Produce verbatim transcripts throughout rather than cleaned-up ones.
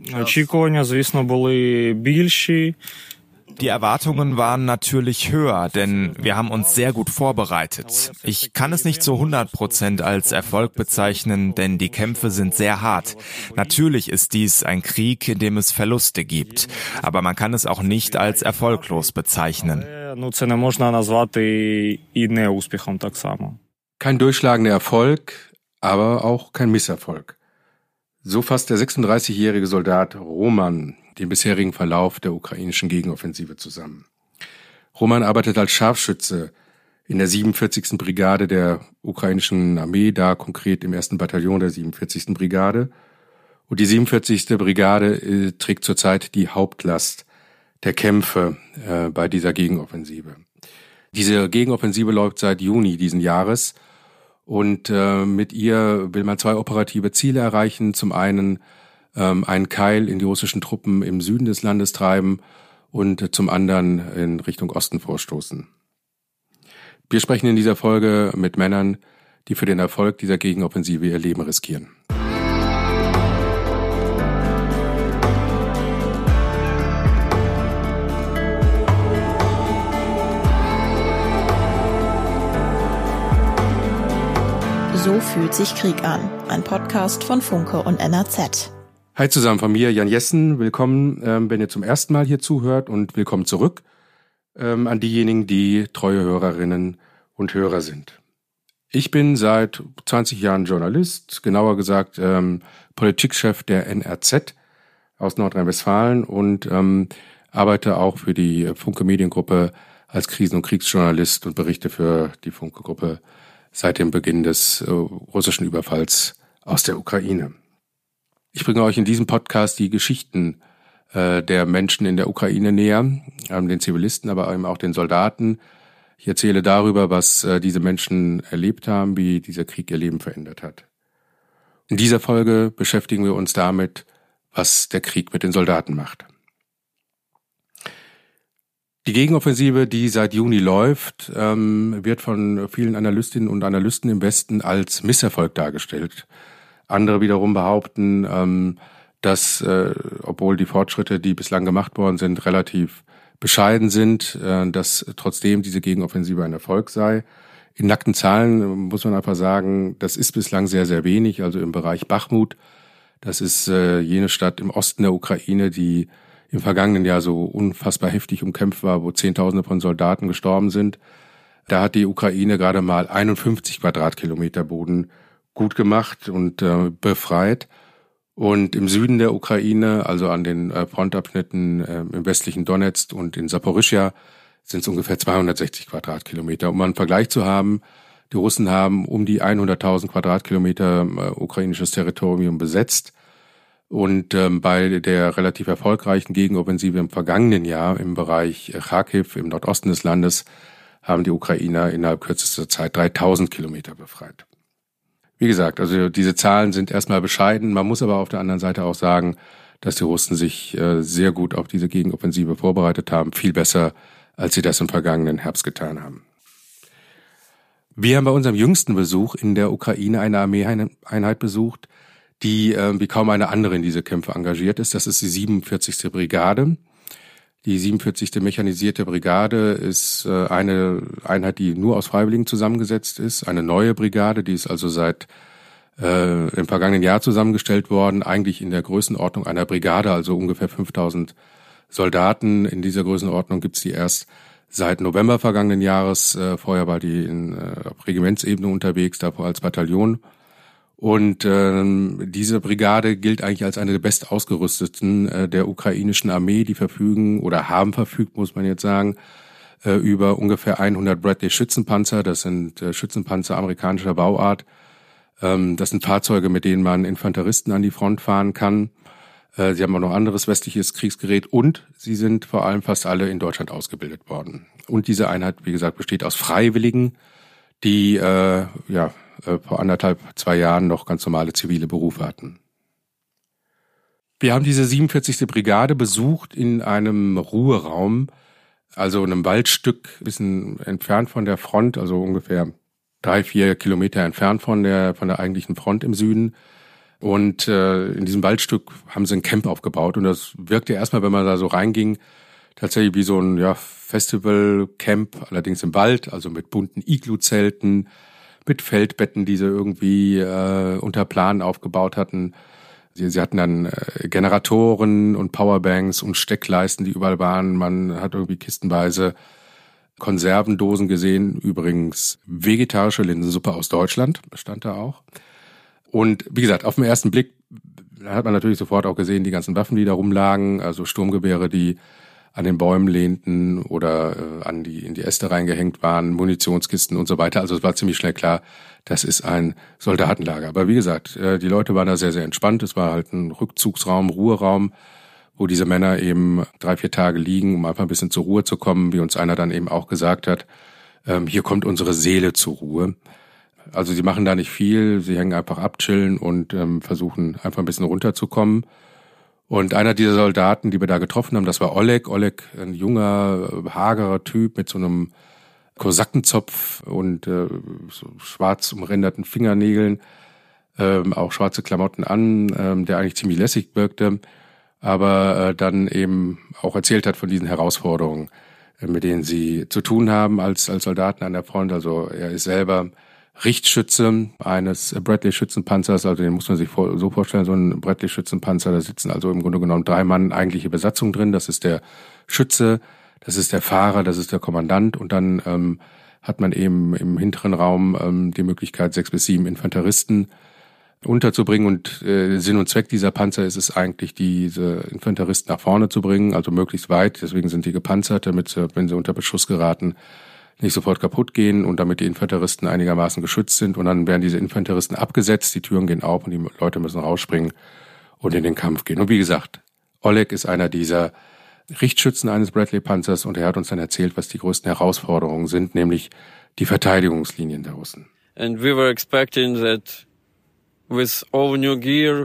Очікування, звісно, були більші. Die Erwartungen waren natürlich höher, denn wir haben uns sehr gut vorbereitet. Ich kann es nicht zu hundert Prozent als Erfolg bezeichnen, denn die Kämpfe sind sehr hart. Natürlich ist dies ein Krieg, in dem es Verluste gibt, aber man kann es auch nicht als erfolglos bezeichnen. Це не можна назвати і неуспіхом так само. Kein durchschlagender Erfolg, aber auch kein Misserfolg. So fasst der sechsunddreißigjährige Soldat Roman den bisherigen Verlauf der ukrainischen Gegenoffensive zusammen. Roman arbeitet als Scharfschütze in der siebenundvierzigsten Brigade der ukrainischen Armee, da konkret im ersten Bataillon der siebenundvierzigsten Brigade. Und die siebenundvierzigste Brigade äh, trägt zurzeit die Hauptlast der Kämpfe äh, bei dieser Gegenoffensive. Diese Gegenoffensive läuft seit Juni diesen Jahres und äh, mit ihr will man zwei operative Ziele erreichen. Zum einen ähm, einen Keil in die russischen Truppen im Süden des Landes treiben und äh, zum anderen in Richtung Osten vorstoßen. Wir sprechen in dieser Folge mit Männern, die für den Erfolg dieser Gegenoffensive ihr Leben riskieren. So fühlt sich Krieg an. Ein Podcast von Funke und N R Z. Hi zusammen von mir, Jan Jessen. Willkommen, ähm, wenn ihr zum ersten Mal hier zuhört und willkommen zurück ähm, an diejenigen, die treue Hörerinnen und Hörer sind. Ich bin seit zwanzig Jahren Journalist, genauer gesagt ähm, Politikchef der N R Z aus Nordrhein-Westfalen und ähm, arbeite auch für die Funke Mediengruppe als Krisen- und Kriegsjournalist und berichte für die Funke-Gruppe seit dem Beginn des äh, russischen Überfalls aus der Ukraine. Ich bringe euch in diesem Podcast die Geschichten äh, der Menschen in der Ukraine näher, ähm, den Zivilisten, aber eben auch den Soldaten. Ich erzähle darüber, was äh, diese Menschen erlebt haben, wie dieser Krieg ihr Leben verändert hat. In dieser Folge beschäftigen wir uns damit, was der Krieg mit den Soldaten macht. Die Gegenoffensive, die seit Juni läuft, ähm, wird von vielen Analystinnen und Analysten im Westen als Misserfolg dargestellt. Andere wiederum behaupten, ähm, dass, äh, obwohl die Fortschritte, die bislang gemacht worden sind, relativ bescheiden sind, äh, dass trotzdem diese Gegenoffensive ein Erfolg sei. In nackten Zahlen muss man einfach sagen, das ist bislang sehr, sehr wenig. Also im Bereich Bachmut, das ist äh, jene Stadt im Osten der Ukraine, die im vergangenen Jahr so unfassbar heftig umkämpft war, wo Zehntausende von Soldaten gestorben sind. Da hat die Ukraine gerade mal einundfünfzig Quadratkilometer Boden gut gemacht und äh, befreit. Und im Süden der Ukraine, also an den äh, Frontabschnitten äh, im westlichen Donetsk und in Saporischschja, sind es ungefähr zweihundertsechzig Quadratkilometer. Um einen Vergleich zu haben, die Russen haben um die hunderttausend Quadratkilometer äh, ukrainisches Territorium besetzt. Und ähm, bei der relativ erfolgreichen Gegenoffensive im vergangenen Jahr im Bereich Charkiw im Nordosten des Landes haben die Ukrainer innerhalb kürzester Zeit dreitausend Kilometer befreit. Wie gesagt, also diese Zahlen sind erstmal bescheiden. Man muss aber auf der anderen Seite auch sagen, dass die Russen sich äh, sehr gut auf diese Gegenoffensive vorbereitet haben. Viel besser, als sie das im vergangenen Herbst getan haben. Wir haben bei unserem jüngsten Besuch in der Ukraine eine Armeeeinheit besucht, die äh, wie kaum eine andere in diese Kämpfe engagiert ist. Das ist die siebenundvierzigste Brigade. Die siebenundvierzigste Mechanisierte Brigade ist äh, eine Einheit, die nur aus Freiwilligen zusammengesetzt ist. Eine neue Brigade, die ist also seit äh, im vergangenen Jahr zusammengestellt worden. Eigentlich in der Größenordnung einer Brigade, also ungefähr fünftausend Soldaten. In dieser Größenordnung gibt's die erst seit November vergangenen Jahres. Äh, vorher war die in, äh, auf Regimentsebene unterwegs, davor als Bataillon. Und ähm, diese Brigade gilt eigentlich als eine der bestausgerüsteten äh, der ukrainischen Armee. Die verfügen oder haben verfügt, muss man jetzt sagen, äh, über ungefähr hundert Bradley Schützenpanzer. Das sind äh, Schützenpanzer amerikanischer Bauart. Ähm, das sind Fahrzeuge, mit denen man Infanteristen an die Front fahren kann. Äh, sie haben auch noch anderes westliches Kriegsgerät und sie sind vor allem fast alle in Deutschland ausgebildet worden. Und diese Einheit, wie gesagt, besteht aus Freiwilligen, die äh, ja vor anderthalb, zwei Jahren noch ganz normale zivile Berufe hatten. Wir haben diese siebenundvierzigste Brigade besucht in einem Ruheraum, also einem Waldstück, ein bisschen entfernt von der Front, also ungefähr drei, vier Kilometer entfernt von der, von der eigentlichen Front im Süden. Und äh, in diesem Waldstück haben sie ein Camp aufgebaut. Und das wirkte erstmal, wenn man da so reinging, tatsächlich wie so ein ja, Festival-Camp, allerdings im Wald, also mit bunten Iglu-Zelten, mit Feldbetten, die sie irgendwie äh, unter Plan aufgebaut hatten. Sie, sie hatten dann äh, Generatoren und Powerbanks und Steckleisten, die überall waren. Man hat irgendwie kistenweise Konservendosen gesehen. Übrigens vegetarische Linsensuppe aus Deutschland stand da auch. Und wie gesagt, auf den ersten Blick hat man natürlich sofort auch gesehen, die ganzen Waffen, die da rumlagen, also Sturmgewehre, die an den Bäumen lehnten oder äh, an die in die Äste reingehängt waren, Munitionskisten und so weiter. Also es war ziemlich schnell klar, das ist ein Soldatenlager. Aber wie gesagt, äh, die Leute waren da sehr, sehr entspannt. Es war halt ein Rückzugsraum, Ruheraum, wo diese Männer eben drei, vier Tage liegen, um einfach ein bisschen zur Ruhe zu kommen, wie uns einer dann eben auch gesagt hat, ähm, hier kommt unsere Seele zur Ruhe. Also sie machen da nicht viel, sie hängen einfach ab, chillen und ähm, versuchen einfach ein bisschen runterzukommen. Und einer dieser Soldaten, die wir da getroffen haben, das war Oleg. Oleg, ein junger, hagerer Typ mit so einem Kosakenzopf und äh, so schwarz umränderten Fingernägeln, ähm, auch schwarze Klamotten an, ähm, der eigentlich ziemlich lässig wirkte, aber äh, dann eben auch erzählt hat von diesen Herausforderungen, äh, mit denen sie zu tun haben als, als Soldaten an der Front. Also er ist selber Richtschütze eines Bradley-Schützenpanzers, also den muss man sich so vorstellen, so ein Bradley-Schützenpanzer, da sitzen also im Grunde genommen drei Mann eigentliche Besatzung drin, das ist der Schütze, das ist der Fahrer, das ist der Kommandant und dann ähm, hat man eben im hinteren Raum ähm, die Möglichkeit, sechs bis sieben Infanteristen unterzubringen und äh, Sinn und Zweck dieser Panzer ist es eigentlich, diese Infanteristen nach vorne zu bringen, also möglichst weit, deswegen sind die gepanzert, damit sie, wenn sie unter Beschuss geraten, nicht sofort kaputt gehen und damit die Infanteristen einigermaßen geschützt sind. Und dann werden diese Infanteristen abgesetzt, die Türen gehen auf und die Leute müssen rausspringen und in den Kampf gehen. Und wie gesagt, Oleg ist einer dieser Richtschützen eines Bradley-Panzers und er hat uns dann erzählt, was die größten Herausforderungen sind, nämlich die Verteidigungslinien der Russen. And we were expecting that with all new gear,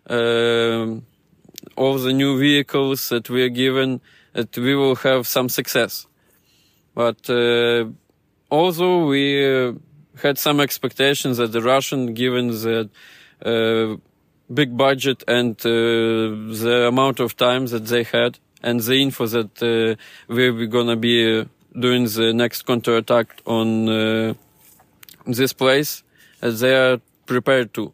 uh, all the new vehicles that we are given, that we will have some success. But uh, also we uh, had some expectations that the Russian, given the uh, big budget and uh, the amount of time that they had and the info that uh, we were gonna be uh, doing the next counterattack on uh, this place, as they are prepared to.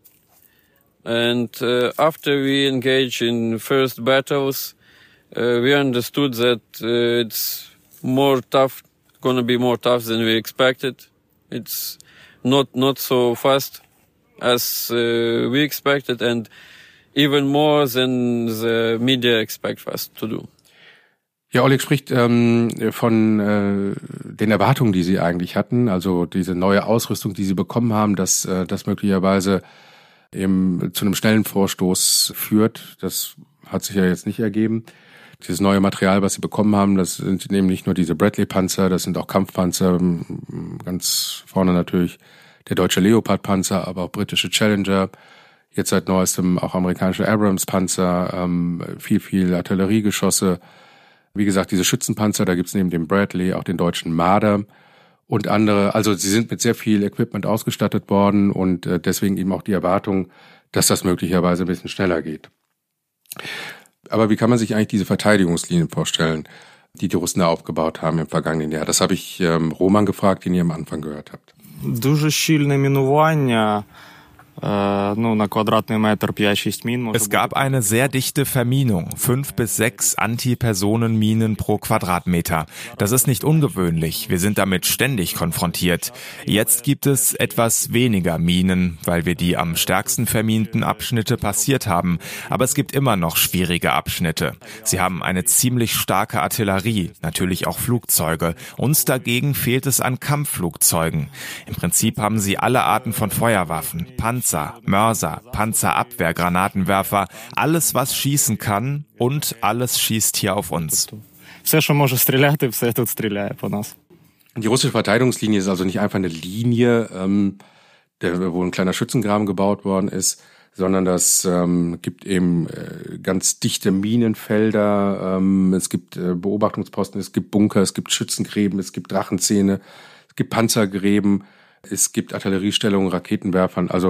And uh, after we engaged in first battles, uh, we understood that uh, it's more tough. Going to be more tough than we expected. It's not not so fast as uh, we expected, and even more than the media expect us to do. Ja, Oleg spricht ähm, von äh, den Erwartungen, die sie eigentlich hatten, also diese neue Ausrüstung, die sie bekommen haben, dass äh, das möglicherweise eben zu einem schnellen Vorstoß führt. Das hat sich ja jetzt nicht ergeben. Dieses neue Material, was sie bekommen haben, das sind eben nicht nur diese Bradley-Panzer, das sind auch Kampfpanzer, ganz vorne natürlich der deutsche Leopard-Panzer, aber auch britische Challenger, jetzt seit neuestem auch amerikanische Abrams-Panzer, ähm, viel, viel Artilleriegeschosse. Wie gesagt, diese Schützenpanzer, da gibt's neben dem Bradley auch den deutschen Marder und andere. Also sie sind mit sehr viel Equipment ausgestattet worden und äh, deswegen eben auch die Erwartung, dass das möglicherweise ein bisschen schneller geht. Aber wie kann man sich eigentlich diese Verteidigungslinien vorstellen, die die Russen da aufgebaut haben im vergangenen Jahr? Das habe ich ähm, Roman gefragt, den ihr am Anfang gehört habt. Дуже щільне мінування. Es gab eine sehr dichte Verminung, fünf bis sechs Antipersonenminen pro Quadratmeter. Das ist nicht ungewöhnlich, wir sind damit ständig konfrontiert. Jetzt gibt es etwas weniger Minen, weil wir die am stärksten verminten Abschnitte passiert haben. Aber es gibt immer noch schwierige Abschnitte. Sie haben eine ziemlich starke Artillerie, natürlich auch Flugzeuge. Uns dagegen fehlt es an Kampfflugzeugen. Im Prinzip haben sie alle Arten von Feuerwaffen, Panzer, Mörser, Panzerabwehr, Granatenwerfer, alles was schießen kann und alles schießt hier auf uns. Все, що може стріляти, все тут стріляє по нас. Die russische Verteidigungslinie ist also nicht einfach eine Linie, ähm, der, wo ein kleiner Schützengraben gebaut worden ist, sondern das ähm, gibt eben äh, ganz dichte Minenfelder, ähm, es gibt äh, Beobachtungsposten, es gibt Bunker, es gibt Schützengräben, es gibt Drachenzähne, es gibt Panzergräben, es gibt Artilleriestellungen, Raketenwerfern, also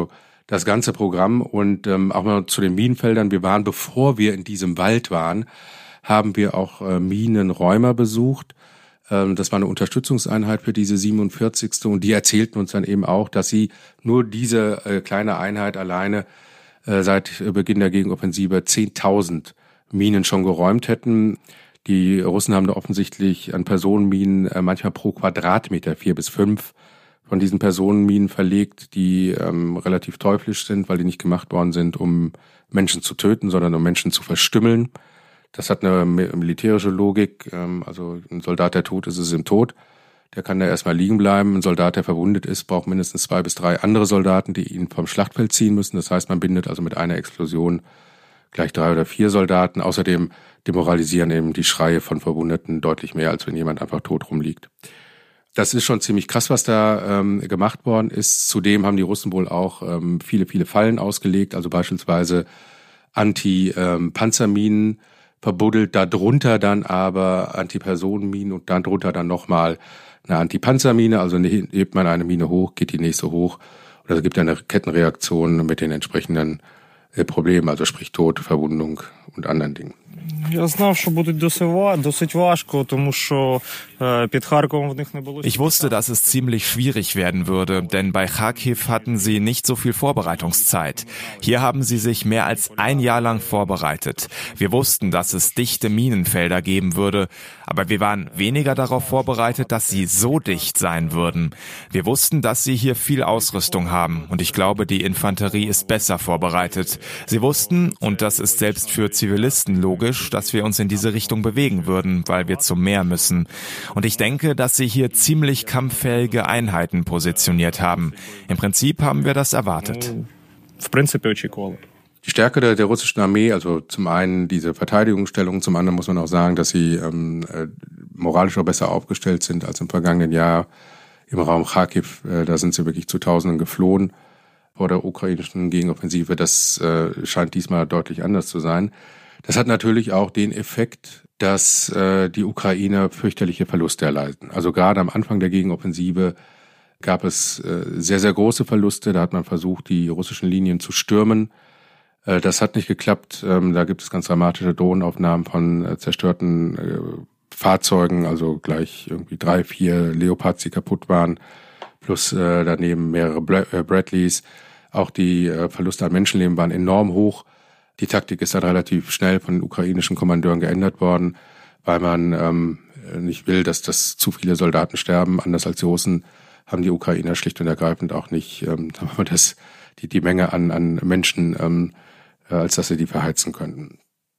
das ganze Programm. Und ähm, auch mal zu den Minenfeldern. Wir waren, bevor wir in diesem Wald waren, haben wir auch äh, Minenräumer besucht. Ähm, das war eine Unterstützungseinheit für diese siebenundvierzigste Und die erzählten uns dann eben auch, dass sie nur diese äh, kleine Einheit alleine äh, seit Beginn der Gegenoffensive zehntausend Minen schon geräumt hätten. Die Russen haben da offensichtlich an Personenminen äh, manchmal pro Quadratmeter vier bis fünf von diesen Personenminen verlegt, die ähm, relativ teuflisch sind, weil die nicht gemacht worden sind, um Menschen zu töten, sondern um Menschen zu verstümmeln. Das hat eine militärische Logik. Ähm, also ein Soldat, der tot ist, ist im Tod. Der kann da erstmal liegen bleiben. Ein Soldat, der verwundet ist, braucht mindestens zwei bis drei andere Soldaten, die ihn vom Schlachtfeld ziehen müssen. Das heißt, man bindet also mit einer Explosion gleich drei oder vier Soldaten. Außerdem demoralisieren eben die Schreie von Verwundeten deutlich mehr, als wenn jemand einfach tot rumliegt. Das ist schon ziemlich krass, was da ähm, gemacht worden ist. Zudem haben die Russen wohl auch ähm, viele, viele Fallen ausgelegt, also beispielsweise Anti-Panzerminen ähm, verbuddelt, darunter dann aber Anti-Personenminen und dann drunter dann nochmal eine Anti-Panzermine. Also hebt man eine Mine hoch, geht die nächste hoch. Oder es gibt eine Kettenreaktion mit den entsprechenden Problemen, also sprich Tod, Verwundung und anderen Dingen. Я знав, що буде досить важко, тому що під Харковом в них не було. Ich wusste, dass es ziemlich schwierig werden würde, denn bei Kharkiv hatten sie nicht so viel Vorbereitungszeit. Hier haben sie sich mehr als ein Jahr lang vorbereitet. Wir wussten, dass es dichte Minenfelder geben würde, aber wir waren weniger darauf vorbereitet, dass sie so dicht sein würden. Wir wussten, dass sie hier viel Ausrüstung haben und ich glaube, die Infanterie ist besser vorbereitet. Sie wussten, und das ist selbst für Zivilisten logisch, dass wir uns in diese Richtung bewegen würden, weil wir zum Meer müssen. Und ich denke, dass sie hier ziemlich kampffähige Einheiten positioniert haben. Im Prinzip haben wir das erwartet. Die Stärke der, der russischen Armee, also zum einen diese Verteidigungsstellung, zum anderen muss man auch sagen, dass sie ähm, äh, moralisch auch besser aufgestellt sind als im vergangenen Jahr im Raum Kharkiv. Äh, da sind sie wirklich zu Tausenden geflohen vor der ukrainischen Gegenoffensive. Das äh, scheint diesmal deutlich anders zu sein. Das hat natürlich auch den Effekt, dass äh, die Ukrainer fürchterliche Verluste erleiden. Also gerade am Anfang der Gegenoffensive gab es äh, sehr, sehr große Verluste. Da hat man versucht, die russischen Linien zu stürmen. Äh, das hat nicht geklappt. Ähm, da gibt es ganz dramatische Drohnenaufnahmen von äh, zerstörten äh, Fahrzeugen, also gleich irgendwie drei, vier Leopards, die kaputt waren, plus äh, daneben mehrere Bra- äh, Bradleys. Auch die äh, Verluste an Menschenleben waren enorm hoch. Die Taktik ist dann relativ schnell von den ukrainischen Kommandeuren geändert worden, weil man ähm, nicht will, dass das zu viele Soldaten sterben. Anders als die Russen haben die Ukrainer schlicht und ergreifend auch nicht ähm, das, die, die Menge an, an Menschen, ähm, als dass sie die verheizen könnten.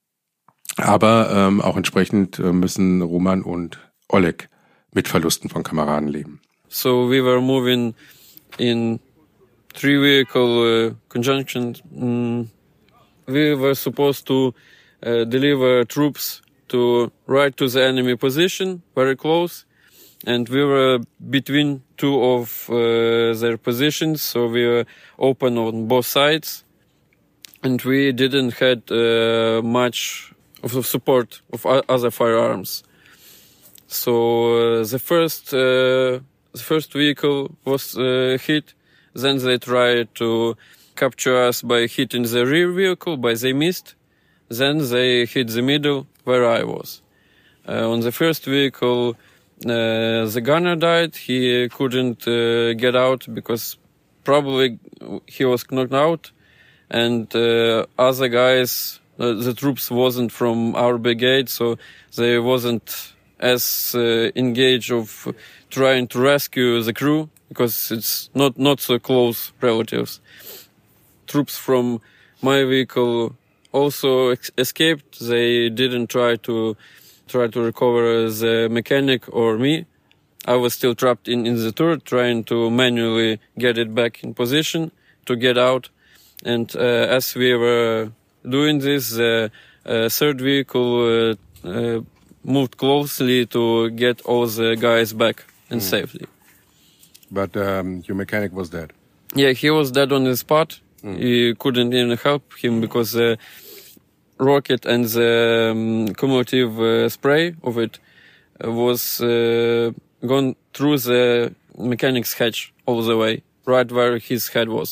Aber ähm, auch entsprechend äh, müssen Roman und Oleg mit Verlusten von Kameraden leben. So we were moving in three vehicle uh, conjunction. Mm. We were supposed to uh, deliver troops to right to the enemy position, very close, and we were between two of uh, their positions, so we were open on both sides, and we didn't had uh, much of support of other firearms. So uh, the first uh, the first vehicle was uh, hit, then they tried to capture us by hitting the rear vehicle, but they missed. Then they hit the middle where I was. Uh, on the first vehicle, uh, the gunner died. He couldn't uh, get out because probably he was knocked out. And uh, other guys, uh, the troops wasn't from our brigade, so they wasn't as uh, engaged of trying to rescue the crew because it's not, not so close relatives. Troops from my vehicle also ex- escaped. They didn't try to try to recover the mechanic or me. I was still trapped in, in the turret, trying to manually get it back in position to get out. And uh, as we were doing this, the uh, third vehicle uh, uh, moved closely to get all the guys back in mm. safety. But um, your mechanic was dead? Yeah, he was dead on the spot. Mm. You couldn't even help him because the rocket and the um, cumulative uh, spray of it was uh, gone through the mechanic's hatch all the way, right where his head was.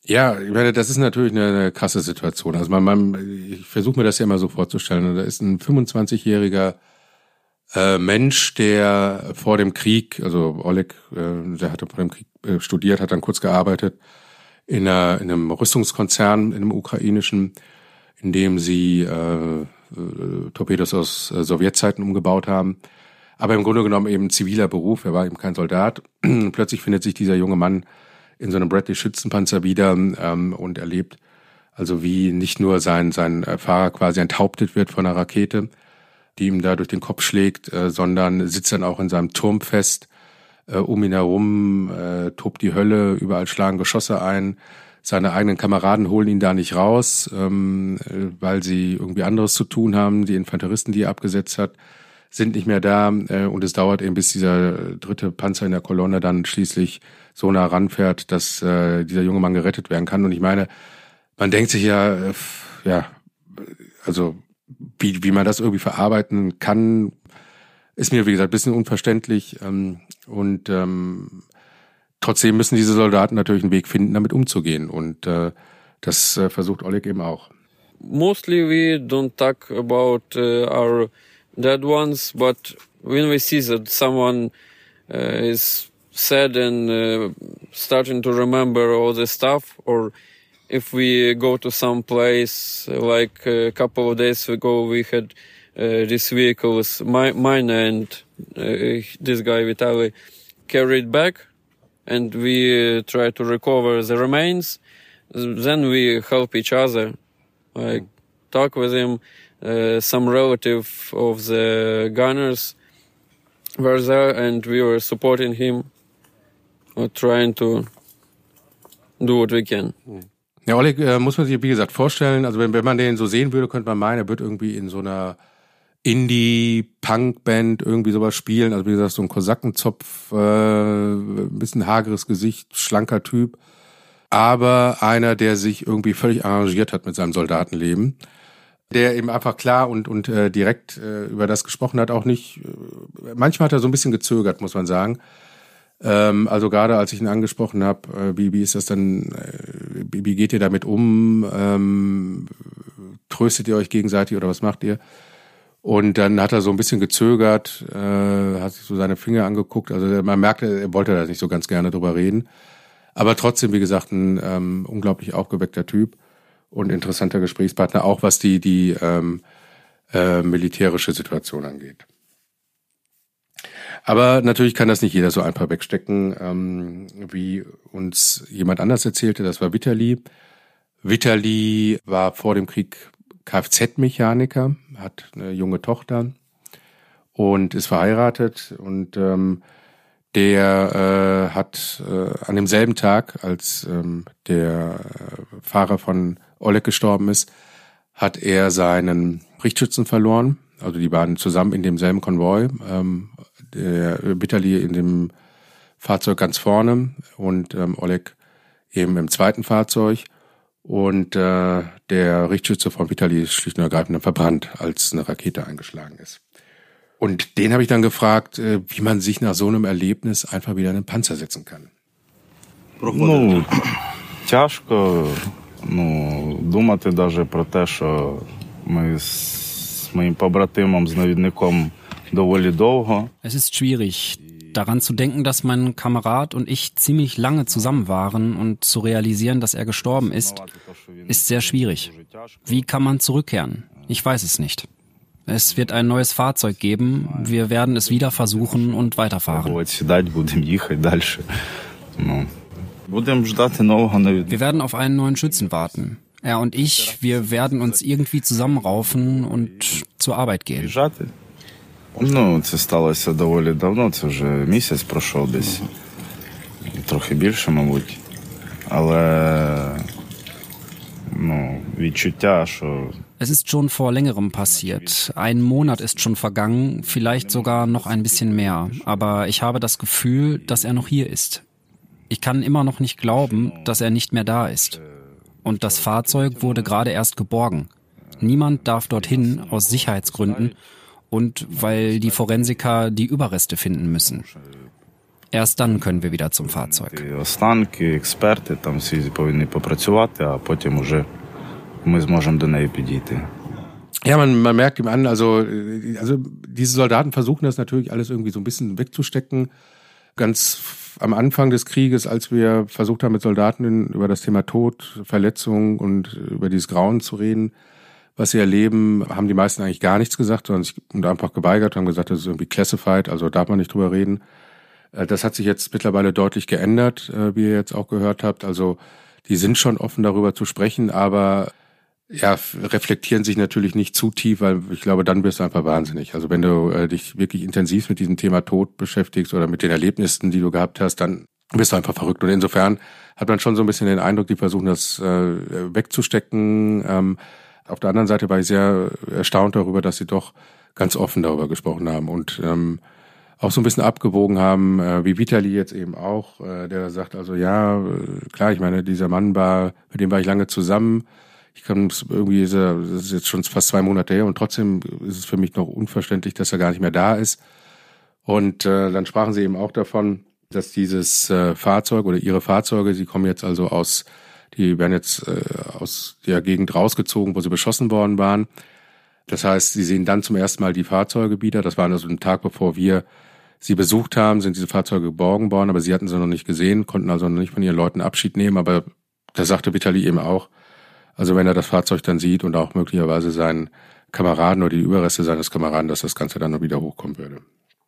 Ja, ich meine, das ist natürlich eine, eine krasse Situation. Also man, man ich versuche mir das ja immer so vorzustellen. Da ist ein fünfundzwanzigjähriger äh, Mensch, der vor dem Krieg, also Oleg, äh, der hatte vor dem Krieg äh, studiert, hat dann kurz gearbeitet in, einer, in einem Rüstungskonzern, in einem ukrainischen, in dem sie äh, äh, Torpedos aus äh, Sowjetzeiten umgebaut haben. Aber im Grunde genommen eben ziviler Beruf, er war eben kein Soldat. Plötzlich findet sich dieser junge Mann in so einem Bradley-Schützenpanzer wieder ähm, und erlebt also wie nicht nur sein sein Fahrer quasi enthauptet wird von einer Rakete, die ihm da durch den Kopf schlägt, äh, sondern sitzt dann auch in seinem Turm fest. Äh, um ihn herum äh, tobt die Hölle, überall schlagen Geschosse ein. Seine eigenen Kameraden holen ihn da nicht raus, ähm, weil sie irgendwie anderes zu tun haben. Die Infanteristen, die er abgesetzt hat, sind nicht mehr da. Äh, und es dauert eben, bis dieser dritte Panzer in der Kolonne dann schließlich so nah ranfährt, dass äh, dieser junge Mann gerettet werden kann. Und ich meine, man denkt sich ja, äh, ja, also wie wie man das irgendwie verarbeiten kann, ist mir, wie gesagt, ein bisschen unverständlich. Ähm, und ähm, trotzdem müssen diese Soldaten natürlich einen Weg finden, damit umzugehen. Und äh, das äh, versucht Oleg eben auch. Mostly we don't talk about uh, our dead ones, but when we see that someone uh, is sad and uh, starting to remember all the stuff, or if we go to some place, like a couple of days ago we had uh, these vehicles, my, mine and uh, this guy Vitaly carried back, and we uh, try to recover the remains. Then we help each other, like talk with him. Uh, some relative of the gunners were there, and we were supporting him, or trying to do what we can. Ja, Oleg äh, muss man sich, wie gesagt, vorstellen, also wenn, wenn man den so sehen würde, könnte man meinen, er wird irgendwie in so einer Indie-Punk-Band irgendwie sowas spielen. Also wie gesagt, so ein Kosakenzopf, äh, ein bisschen hageres Gesicht, schlanker Typ. Aber einer, der sich irgendwie völlig arrangiert hat mit seinem Soldatenleben. Der eben einfach klar und und äh, direkt äh, über das gesprochen hat, auch nicht. Äh, manchmal hat er so ein bisschen gezögert, muss man sagen. Ähm, also gerade als ich ihn angesprochen habe, äh, wie wie ist das denn? Äh, wie, wie geht ihr damit um? Ähm, tröstet ihr euch gegenseitig oder was macht ihr? Und dann hat er so ein bisschen gezögert, äh, hat sich so seine Finger angeguckt. Also man merkte, er wollte da nicht so ganz gerne drüber reden. Aber trotzdem, wie gesagt, ein ähm, unglaublich aufgeweckter Typ. Und interessanter Gesprächspartner, auch was die die ähm, äh, militärische Situation angeht. Aber natürlich kann das nicht jeder so einfach wegstecken, ähm, wie uns jemand anders erzählte. Das war Vitaly. Vitaly war vor dem Krieg Kfz-Mechaniker, hat eine junge Tochter und ist verheiratet. Und ähm, der äh, hat äh, an demselben Tag, als ähm, der äh, Fahrer von Oleg gestorben ist, hat er seinen Richtschützen verloren. Also die waren zusammen in demselben Konvoi. Ähm, der Vitaly in dem Fahrzeug ganz vorne und ähm, Oleg eben im zweiten Fahrzeug. Und äh, der Richtschütze von Vitaly ist schlicht und ergreifend dann verbrannt, als eine Rakete eingeschlagen ist. Und den habe ich dann gefragt, äh, wie man sich nach so einem Erlebnis einfach wieder in einen Panzer setzen kann. Ну, тяжко. Ну, думати даже про те, що ми з моїм побратимом, з навідником доволі довго. Es ist schwierig, daran zu denken, dass mein Kamerad und ich ziemlich lange zusammen waren und zu realisieren, dass er gestorben ist, ist sehr schwierig. Wie kann man zurückkehren? Ich weiß es nicht. Es wird ein neues Fahrzeug geben, wir werden es wieder versuchen und weiterfahren. Wir werden auf einen neuen Schützen warten. Er und ich, wir werden uns irgendwie zusammenraufen und zur Arbeit gehen. Ну, це сталося доволі давно, це вже місяць пройшов десь. Трохи більше, мабуть. Але, ну, відчуття, що... Es ist schon vor längerem passiert. Ein Monat ist schon vergangen, vielleicht sogar noch ein bisschen mehr. Aber ich habe das Gefühl, dass er noch hier ist. Ich kann immer noch nicht glauben, dass er nicht mehr da ist. Und das Fahrzeug wurde gerade erst geborgen. Niemand darf dorthin aus Sicherheitsgründen und weil die Forensiker die Überreste finden müssen. Erst dann können wir wieder zum Fahrzeug. Останки, експерти, там всі повинні попрацювати, а потім уже ми зможемо до неї підійти. Ja, man, man merkt ihm an, also, also diese Soldaten versuchen das natürlich alles irgendwie so ein bisschen wegzustecken. Ganz am Anfang des Krieges, als wir versucht haben, mit Soldaten über das Thema Tod, Verletzung und über dieses Grauen zu reden, was sie erleben, haben die meisten eigentlich gar nichts gesagt, sondern sich einfach geweigert, haben gesagt, das ist irgendwie classified, also darf man nicht drüber reden. Das hat sich jetzt mittlerweile deutlich geändert, wie ihr jetzt auch gehört habt. Also die sind schon offen darüber zu sprechen, aber ja, reflektieren sich natürlich nicht zu tief, weil ich glaube, dann wirst du einfach wahnsinnig. Also wenn du äh, dich wirklich intensiv mit diesem Thema Tod beschäftigst oder mit den Erlebnissen, die du gehabt hast, dann bist du einfach verrückt. Und insofern hat man schon so ein bisschen den Eindruck, die versuchen das äh, wegzustecken. Ähm, auf der anderen Seite war ich sehr erstaunt darüber, dass sie doch ganz offen darüber gesprochen haben und ähm, auch so ein bisschen abgewogen haben, äh, wie Vitali jetzt eben auch, äh, der sagt also, ja, klar, ich meine, dieser Mann war, mit dem war ich lange zusammen. Ich kann irgendwie, das ist jetzt schon fast zwei Monate her und trotzdem ist es für mich noch unverständlich, dass er gar nicht mehr da ist. Und äh, dann sprachen sie eben auch davon, dass dieses äh, Fahrzeug oder ihre Fahrzeuge, sie kommen jetzt also aus, die werden jetzt äh, aus der Gegend rausgezogen, wo sie beschossen worden waren. Das heißt, sie sehen dann zum ersten Mal die Fahrzeuge wieder. Das war also ein Tag, bevor wir sie besucht haben, sind diese Fahrzeuge geborgen worden, aber sie hatten sie noch nicht gesehen, konnten also noch nicht von ihren Leuten Abschied nehmen. Aber da sagte Vitali eben auch, also wenn er das Fahrzeug dann sieht und auch möglicherweise seinen Kameraden oder die Überreste seines Kameraden, dass das Ganze dann noch wieder hochkommen würde.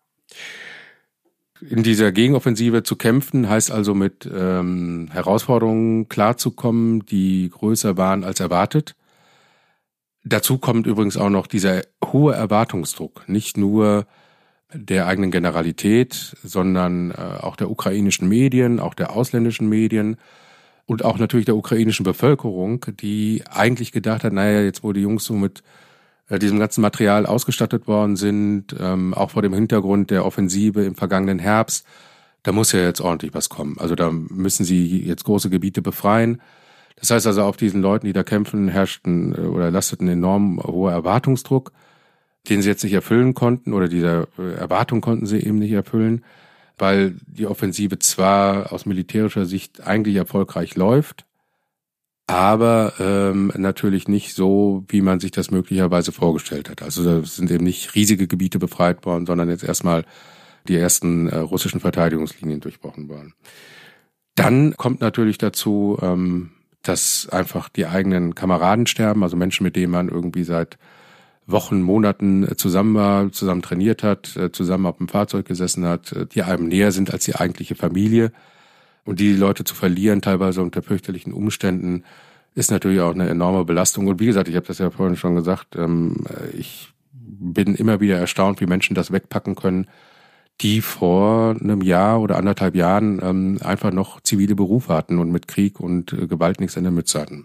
In dieser Gegenoffensive zu kämpfen, heißt also mit ähm, Herausforderungen klarzukommen, die größer waren als erwartet. Dazu kommt übrigens auch noch dieser hohe Erwartungsdruck, nicht nur der eigenen Generalität, sondern äh, auch der ukrainischen Medien, auch der ausländischen Medien, und auch natürlich der ukrainischen Bevölkerung, die eigentlich gedacht hat, naja, jetzt wo die Jungs so mit äh, diesem ganzen Material ausgestattet worden sind, ähm, auch vor dem Hintergrund der Offensive im vergangenen Herbst, da muss ja jetzt ordentlich was kommen. Also da müssen sie jetzt große Gebiete befreien. Das heißt also, auf diesen Leuten, die da kämpfen, herrschten äh, oder lasteten enorm hoher Erwartungsdruck, den sie jetzt nicht erfüllen konnten oder diese äh, Erwartung konnten sie eben nicht erfüllen, weil die Offensive zwar aus militärischer Sicht eigentlich erfolgreich läuft, aber ähm, natürlich nicht so, wie man sich das möglicherweise vorgestellt hat. Also da sind eben nicht riesige Gebiete befreit worden, sondern jetzt erstmal die ersten äh, russischen Verteidigungslinien durchbrochen worden. Dann kommt natürlich dazu, ähm, dass einfach die eigenen Kameraden sterben, also Menschen, mit denen man irgendwie seit Wochen, Monaten zusammen war, zusammen trainiert hat, zusammen auf dem Fahrzeug gesessen hat, die einem näher sind als die eigentliche Familie. Und die Leute zu verlieren, teilweise unter fürchterlichen Umständen, ist natürlich auch eine enorme Belastung. Und wie gesagt, ich habe das ja vorhin schon gesagt, ich bin immer wieder erstaunt, wie Menschen das wegpacken können, die vor einem Jahr oder anderthalb Jahren einfach noch zivile Berufe hatten und mit Krieg und Gewalt nichts in der Mütze hatten.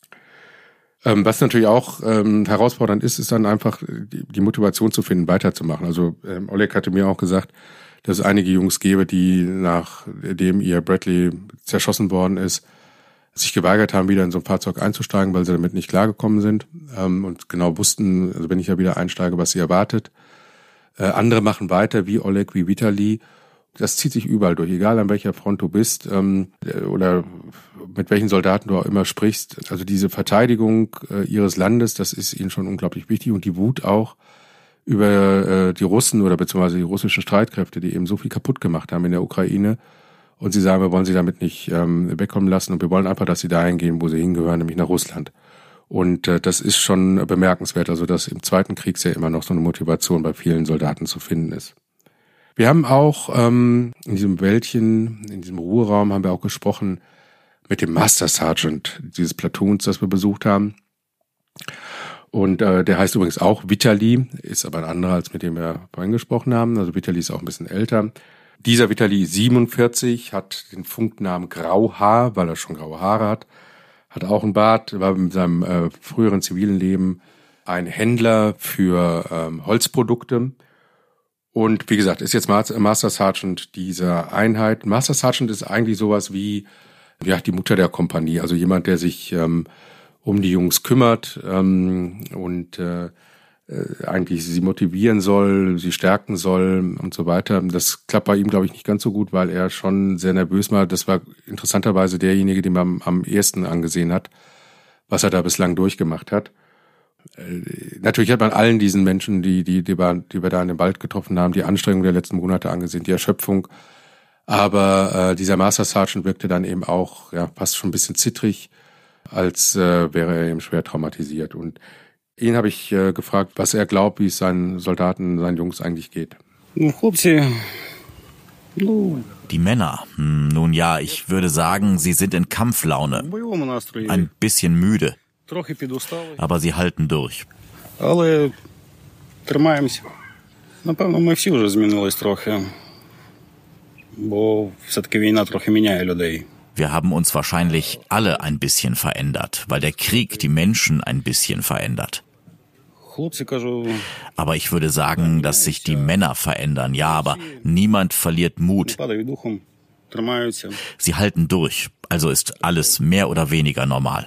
Ähm, was natürlich auch ähm, herausfordernd ist, ist dann einfach die, die Motivation zu finden, weiterzumachen. Also ähm, Oleg hatte mir auch gesagt, dass es einige Jungs gäbe, die nachdem ihr Bradley zerschossen worden ist, sich geweigert haben, wieder in so ein Fahrzeug einzusteigen, weil sie damit nicht klargekommen sind ähm, und genau wussten, also wenn ich ja wieder einsteige, was sie erwartet. Äh, andere machen weiter, wie Oleg, wie Vitali. Das zieht sich überall durch, egal an welcher Front du bist ähm, oder mit welchen Soldaten du auch immer sprichst. Also diese Verteidigung äh, ihres Landes, das ist ihnen schon unglaublich wichtig, und die Wut auch über äh, die Russen oder beziehungsweise die russischen Streitkräfte, die eben so viel kaputt gemacht haben in der Ukraine. Und sie sagen, wir wollen sie damit nicht ähm, wegkommen lassen und wir wollen einfach, dass sie dahin gehen, wo sie hingehören, nämlich nach Russland. Und äh, das ist schon bemerkenswert, also dass im Zweiten Kriegsjahr immer noch so eine Motivation bei vielen Soldaten zu finden ist. Wir haben auch ähm, in diesem Wäldchen, in diesem Ruheraum haben wir auch gesprochen mit dem Master Sergeant dieses Platoons, das wir besucht haben. Und äh, der heißt übrigens auch Vitali, ist aber ein anderer, als mit dem wir vorhin gesprochen haben. Also Vitali ist auch ein bisschen älter. Dieser Vitali siebenundvierzig, hat den Funknamen Grauhaar, weil er schon graue Haare hat, hat auch einen Bart, war in seinem äh, früheren zivilen Leben ein Händler für ähm, Holzprodukte. Und wie gesagt, ist jetzt Master Sergeant dieser Einheit. Master Sergeant ist eigentlich sowas wie ja die Mutter der Kompanie, also jemand, der sich ähm, um die Jungs kümmert ähm, und äh, äh, eigentlich sie motivieren soll, sie stärken soll und so weiter. Das klappt bei ihm, glaube ich, nicht ganz so gut, weil er schon sehr nervös war. Das war interessanterweise derjenige, den man am ersten angesehen hat, was er da bislang durchgemacht hat. Äh, natürlich hat man allen diesen Menschen, die, die, die, wir, die wir da in dem Wald getroffen haben, die Anstrengungen der letzten Monate angesehen, die Erschöpfung. Aber äh, dieser Master Sergeant wirkte dann eben auch ja fast schon ein bisschen zittrig, als äh, wäre er eben schwer traumatisiert. Und ihn habe ich äh, gefragt, was er glaubt, wie es seinen Soldaten, seinen Jungs eigentlich geht. Die Männer, hm, nun ja, ich würde sagen, sie sind in Kampflaune. Ein bisschen müde. Aber sie halten durch. Wir haben uns wahrscheinlich alle ein bisschen verändert, weil der Krieg die Menschen ein bisschen verändert. Aber ich würde sagen, dass sich die Männer verändern, ja, aber niemand verliert Mut. Sie halten durch, also ist alles mehr oder weniger normal.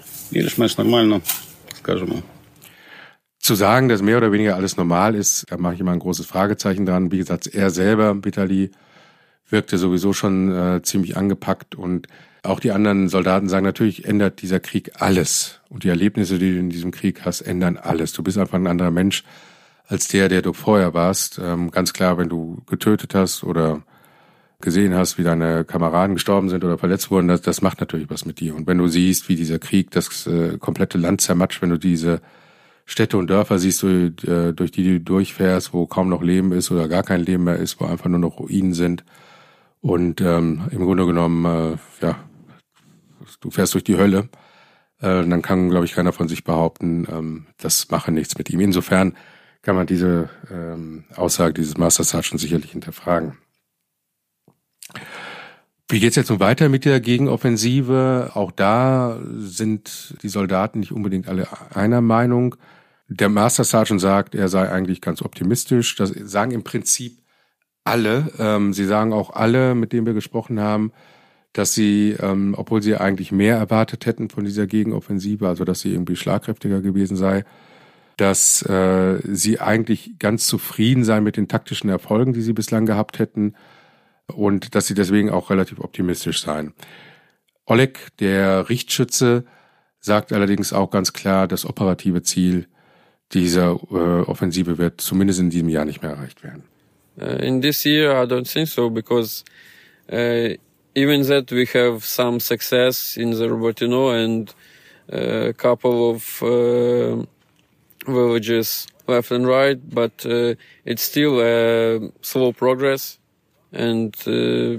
Zu sagen, dass mehr oder weniger alles normal ist, da mache ich immer ein großes Fragezeichen dran. Wie gesagt, er selber, Vitali, wirkte sowieso schon äh, ziemlich angepackt und auch die anderen Soldaten sagen, natürlich ändert dieser Krieg alles. Und die Erlebnisse, die du in diesem Krieg hast, ändern alles. Du bist einfach ein anderer Mensch als der, der du vorher warst. Ähm, ganz klar, wenn du getötet hast oder gesehen hast, wie deine Kameraden gestorben sind oder verletzt wurden, das, das macht natürlich was mit dir. Und wenn du siehst, wie dieser Krieg das äh, komplette Land zermatscht, wenn du diese Städte und Dörfer siehst, du, äh, durch die du durchfährst, wo kaum noch Leben ist oder gar kein Leben mehr ist, wo einfach nur noch Ruinen sind, und ähm, im Grunde genommen, äh, ja, du fährst durch die Hölle, äh, dann kann, glaube ich, keiner von sich behaupten, ähm, das mache nichts mit ihm. Insofern kann man diese ähm, Aussage dieses Master Sergeant sicherlich hinterfragen. Wie geht's jetzt nun weiter mit der Gegenoffensive? Auch da sind die Soldaten nicht unbedingt alle einer Meinung. Der Master Sergeant sagt, er sei eigentlich ganz optimistisch. Das sagen im Prinzip alle. Ähm, sie sagen auch alle, mit denen wir gesprochen haben, dass sie, ähm, obwohl sie eigentlich mehr erwartet hätten von dieser Gegenoffensive, also dass sie irgendwie schlagkräftiger gewesen sei, dass äh, sie eigentlich ganz zufrieden seien mit den taktischen Erfolgen, die sie bislang gehabt hätten, und dass sie deswegen auch relativ optimistisch seien. Oleg, der Richtschütze, sagt allerdings auch ganz klar, das operative Ziel dieser äh, Offensive wird zumindest in diesem Jahr nicht mehr erreicht werden. Uh, in this year, I don't think so, because uh, even that we have some success in the Robotino and a uh, couple of uh, villages left and right, but uh, it's still a slow progress. And uh,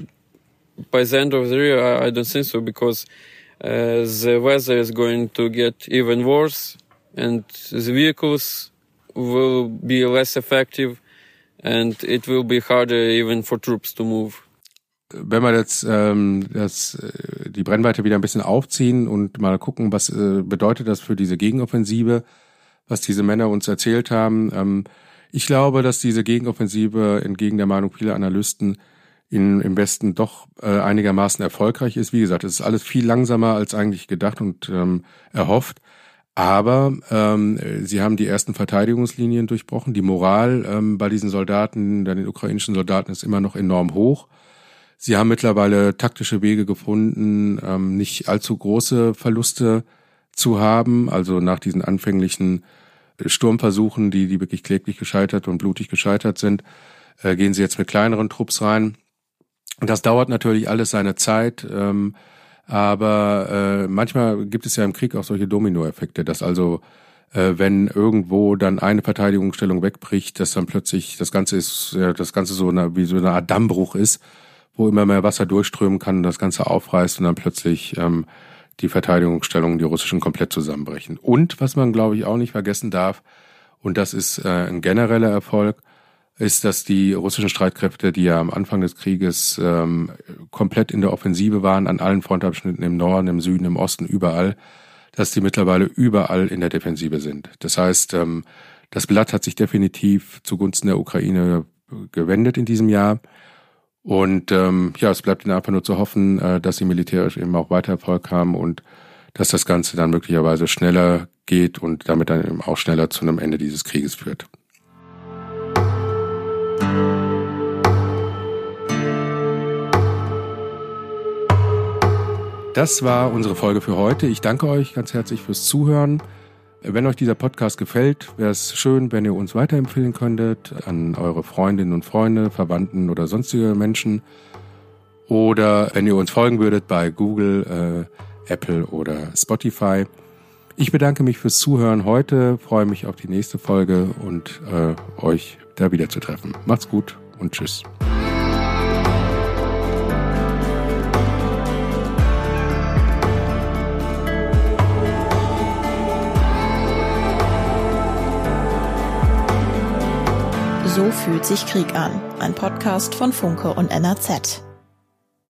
by the end of the year, I, I don't think so, because uh, the weather is going to get even worse, and the vehicles will be less effective. And it will be harder even for troops to move. Wenn wir jetzt ähm, das, äh, die Brennweite wieder ein bisschen aufziehen und mal gucken, was äh, bedeutet das für diese Gegenoffensive, was diese Männer uns erzählt haben. Ähm, ich glaube, dass diese Gegenoffensive entgegen der Meinung vieler Analysten in, im Westen doch äh, einigermaßen erfolgreich ist. Wie gesagt, es ist alles viel langsamer als eigentlich gedacht und ähm, erhofft. Aber ähm, sie haben die ersten Verteidigungslinien durchbrochen. Die Moral ähm, bei diesen Soldaten, bei den ukrainischen Soldaten, ist immer noch enorm hoch. Sie haben mittlerweile taktische Wege gefunden, ähm, nicht allzu große Verluste zu haben. Also nach diesen anfänglichen Sturmversuchen, die, die wirklich kläglich gescheitert und blutig gescheitert sind, äh, gehen sie jetzt mit kleineren Trupps rein. Und das dauert natürlich alles seine Zeit. Ähm, Aber äh, manchmal gibt es ja im Krieg auch solche Dominoeffekte, dass also, äh, wenn irgendwo dann eine Verteidigungsstellung wegbricht, dass dann plötzlich das Ganze ist, ja, das Ganze so eine, wie so eine Art Dammbruch ist, wo immer mehr Wasser durchströmen kann und das Ganze aufreißt und dann plötzlich ähm, die Verteidigungsstellungen, die russischen, komplett zusammenbrechen. Und was man, glaube ich, auch nicht vergessen darf, und das ist äh, ein genereller Erfolg, ist, dass die russischen Streitkräfte, die ja am Anfang des Krieges ähm, komplett in der Offensive waren, an allen Frontabschnitten im Norden, im Süden, im Osten, überall, dass die mittlerweile überall in der Defensive sind. Das heißt, ähm, das Blatt hat sich definitiv zugunsten der Ukraine gewendet in diesem Jahr. Und ähm, ja, es bleibt ihnen einfach nur zu hoffen, äh, dass sie militärisch eben auch weiter Erfolg haben und dass das Ganze dann möglicherweise schneller geht und damit dann auch schneller zu einem Ende dieses Krieges führt. Das war unsere Folge für heute. Ich danke euch ganz herzlich fürs Zuhören. Wenn euch dieser Podcast gefällt, wäre es schön, wenn ihr uns weiterempfehlen könntet an eure Freundinnen und Freunde, Verwandten oder sonstige Menschen. Oder wenn ihr uns folgen würdet bei Google, äh, Apple oder Spotify. Ich bedanke mich fürs Zuhören heute, freue mich auf die nächste Folge und äh, euch da wieder zu treffen. Macht's gut und tschüss. So fühlt sich Krieg an. Ein Podcast von Funke und N R Z.